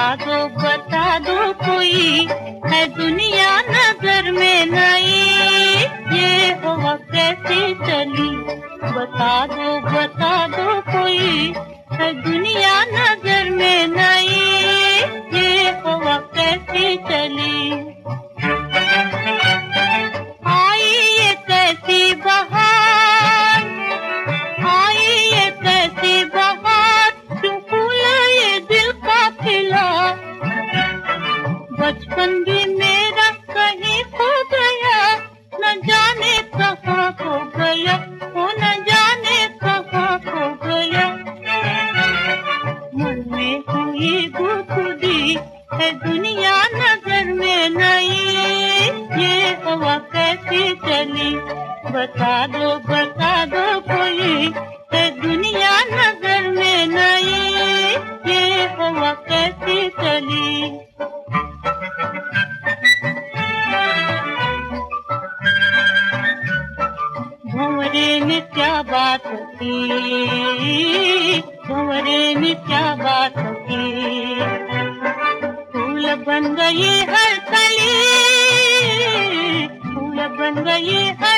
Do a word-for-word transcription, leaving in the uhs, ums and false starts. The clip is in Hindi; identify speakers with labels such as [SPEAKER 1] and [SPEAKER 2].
[SPEAKER 1] दो बता दो कोई है दुनिया नजर में नई, ये हवा कैसी चली। बता दो बता दो कोई है दुनिया नजर में नई, ये हवा कैसी चली। आई ये कैसी बहार, आई ये कैसी बहार, क्यों फूला ये दिल का खिला। बचपन भी मेरा कहीं खो गया, न जाने कहाँ खो गया, वो न जाने कहाँ खो गया। मन में हुई गुदगुदी है दुनिया नजर में नई, ये हवा कैसी चली। बता दो बता दो कोई है दुनिया नजर में नई, ये हवा कैसी चली। भंवरे में क्या बात थी, भंवरे में क्या बात थी। फूल बन गई हर कली, फूल बन गई हर